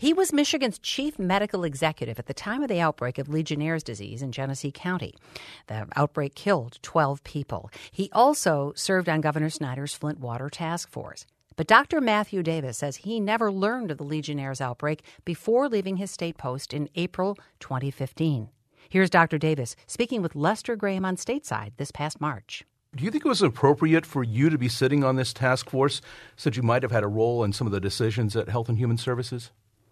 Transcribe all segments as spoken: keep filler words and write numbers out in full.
He was Michigan's chief medical executive at the time of the outbreak of Legionnaire's disease in Genesee County. The outbreak killed twelve people. He also served on Governor Snyder's Flint Water Task Force. But Doctor Matthew Davis says he never learned of the Legionnaire's outbreak before leaving his state post in April twenty fifteen. Here's Doctor Davis speaking with Lester Graham on Stateside this past March. Do you think it was appropriate for you to be sitting on this task force since you might have had a role in some of the decisions at Health and Human Services?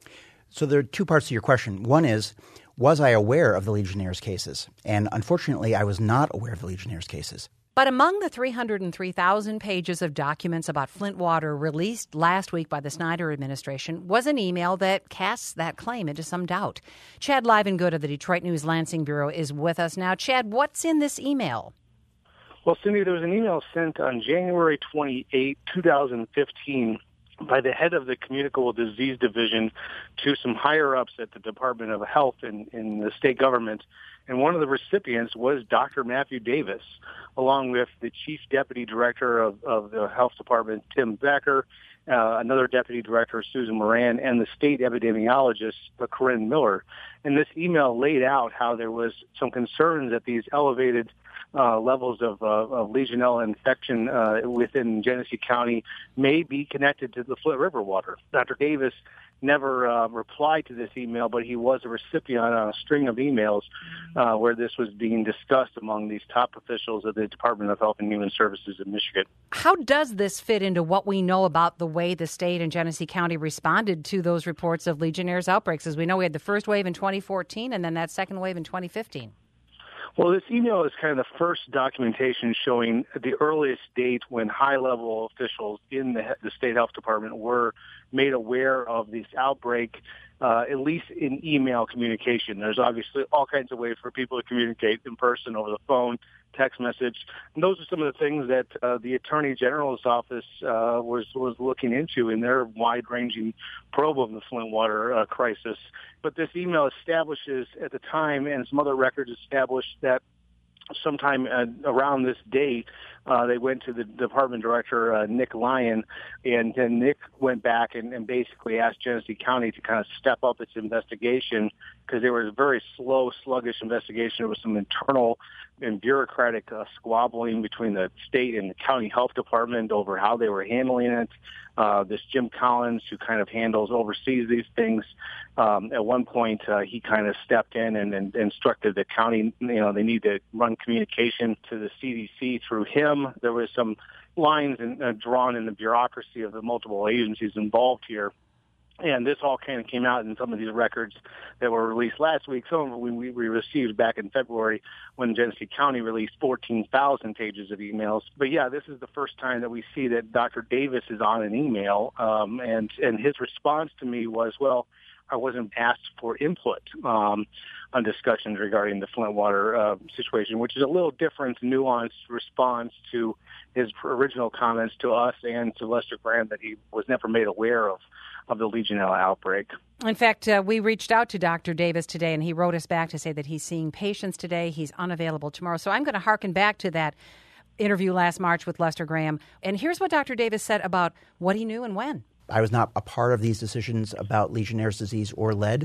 So there are two parts to your question. One is, was I aware of the Legionnaire's cases? And unfortunately, I was not aware of the Legionnaire's cases. But among the three hundred three thousand pages of documents about Flint water released last week by the Snyder administration was an email that casts that claim into some doubt. Chad Livengood of the Detroit News Lansing Bureau is with us now. Chad, what's in this email? Well, Cindy, there was an email sent on January twenty-eighth, twenty fifteen by the head of the Communicable Disease Division to some higher-ups at the Department of Health in, in the state government. And one of the recipients was Doctor Matthew Davis, along with the Chief Deputy Director of, of the Health Department, Tim Becker, uh, another Deputy Director, Susan Moran, and the state epidemiologist, uh, Corinne Miller. And this email laid out how there was some concerns that these elevated uh, levels of, uh, of Legionella infection uh, within Genesee County may be connected to the Flint River water. Doctor Davis never uh, replied to this email, but he was a recipient on a string of emails uh, where this was being discussed among these top officials of the Department of Health and Human Services in Michigan. How does this fit into what we know about the way the state and Genesee County responded to those reports of Legionnaire's outbreaks? As we know, we had the first wave in twenty fourteen and then that second wave in twenty fifteen. Well, this email is kind of the first documentation showing the earliest date when high-level officials in the, the state health department were made aware of this outbreak, uh, at least in email communication. There's obviously all kinds of ways for people to communicate in person, over the phone, text message. And those are some of the things that uh, the Attorney General's office uh, was was looking into in their wide-ranging probe of the Flint water uh, crisis. But this email establishes at the time, and some other records established that sometime uh, around this date, uh, they went to the department director, uh, Nick Lyon, and then Nick went back and, and basically asked Genesee County to kind of step up its investigation because there was a very slow, sluggish investigation. There was some internal and bureaucratic uh, squabbling between the state and the county health department over how they were handling it. Uh, this Jim Collins, who kind of handles, oversees these things, um, at one point uh, he kind of stepped in and, and instructed the county, you know, they need to run communication to the C D C through him. There was some lines in, uh, drawn in the bureaucracy of the multiple agencies involved here. And this all kind of came out in some of these records that were released last week. Some of them we, we received back in February when Genesee County released fourteen thousand pages of emails. But, yeah, this is the first time that we see that Doctor Davis is on an email. Um, and, and his response to me was, well, I wasn't asked for input um, on discussions regarding the Flint water uh, situation, which is a little different, nuanced response to his original comments to us and to Lester Graham that he was never made aware of of the Legionella outbreak. In fact, uh, we reached out to Doctor Davis today, and he wrote us back to say that he's seeing patients today. He's unavailable tomorrow. So I'm going to hearken back to that interview last March with Lester Graham. And here's what Doctor Davis said about what he knew and when. I was not a part of these decisions about Legionnaire's disease or lead.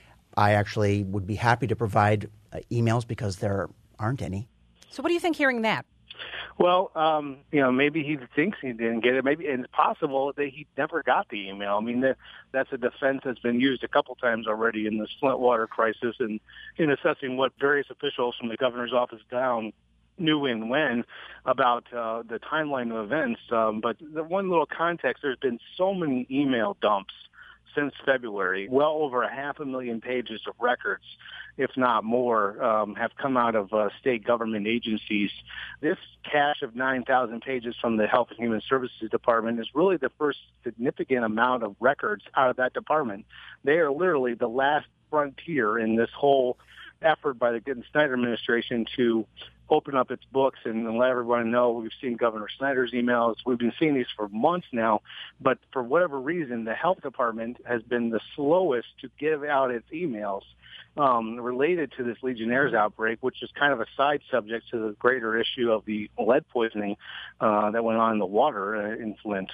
I actually would be happy to provide uh, emails because there aren't any. So what do you think hearing that? Well, um, you know, maybe he thinks he didn't get it. Maybe and it's possible that he never got the email. I mean, that, that's a defense that's been used a couple times already in this Flint water crisis and in assessing what various officials from the governor's office down knew and when about uh, the timeline of events. Um, but the one little context, there's been so many email dumps since February. Well over a half a million pages of records, if not more, um, have come out of uh, state government agencies. This cache of nine thousand pages from the Health and Human Services Department is really the first significant amount of records out of that department. They are literally the last frontier in this whole effort by the Snyder administration to open up its books and, and let everyone know. We've seen Governor Snyder's emails. We've been seeing these for months now, but for whatever reason, the health department has been the slowest to give out its emails um, related to this Legionnaire's outbreak, which is kind of a side subject to the greater issue of the lead poisoning uh, that went on in the water uh, in Flint.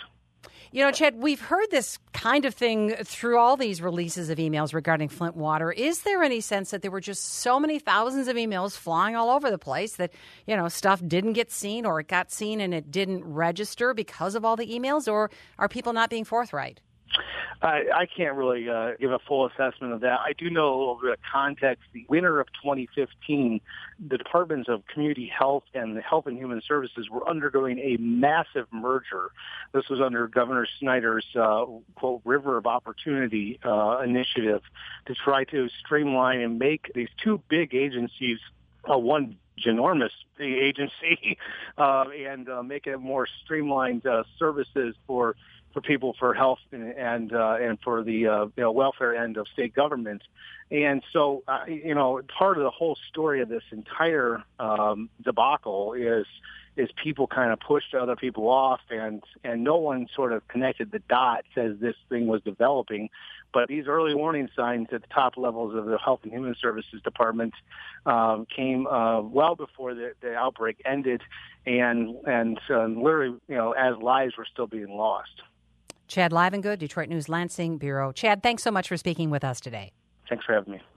You know, Chad, we've heard this kind of thing through all these releases of emails regarding Flint water. Is there any sense that there were just so many thousands of emails flying all over the place that, you know, stuff didn't get seen, or it got seen and it didn't register because of all the emails? Or are people not being forthright? I, I can't really uh, give a full assessment of that. I do know a little bit of context. The winter of twenty fifteen, the Departments of Community Health and the Health and Human Services were undergoing a massive merger. This was under Governor Snyder's, uh, quote, River of Opportunity uh, initiative to try to streamline and make these two big agencies uh, one ginormous agency uh, and uh, make it more streamlined uh, services for for people, for health and and, uh, and for the uh, you know, welfare end of state government. And so, uh, you know, part of the whole story of this entire um, debacle is is people kind of pushed other people off, and, and no one sort of connected the dots as this thing was developing. But these early warning signs at the top levels of the Health and Human Services Department um, came uh, well before the, the outbreak ended, and and uh, literally, you know, as lives were still being lost. Chad Livengood, Detroit News Lansing Bureau. Chad, thanks so much for speaking with us today. Thanks for having me.